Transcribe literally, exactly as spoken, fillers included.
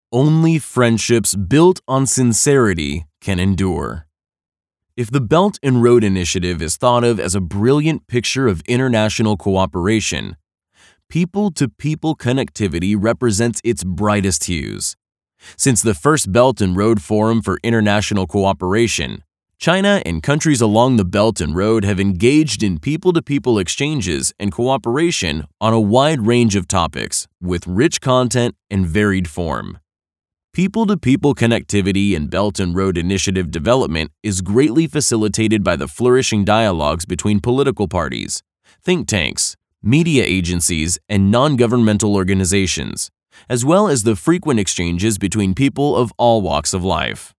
Only friendships built on sincerity can endure. If the Belt and Road Initiative is thought of as a brilliant picture of international cooperation, people-to-people connectivity represents its brightest hues. Since the first Belt and Road Forum for International Cooperation, China and countries along the Belt and Road have engaged in people-to-people exchanges and cooperation on a wide range of topics with rich content and varied form. People-to-people connectivity and Belt and Road Initiative development is greatly facilitated by the flourishing dialogues between political parties, think tanks, media agencies, and non-governmental organizations, as well as the frequent exchanges between people of all walks of life.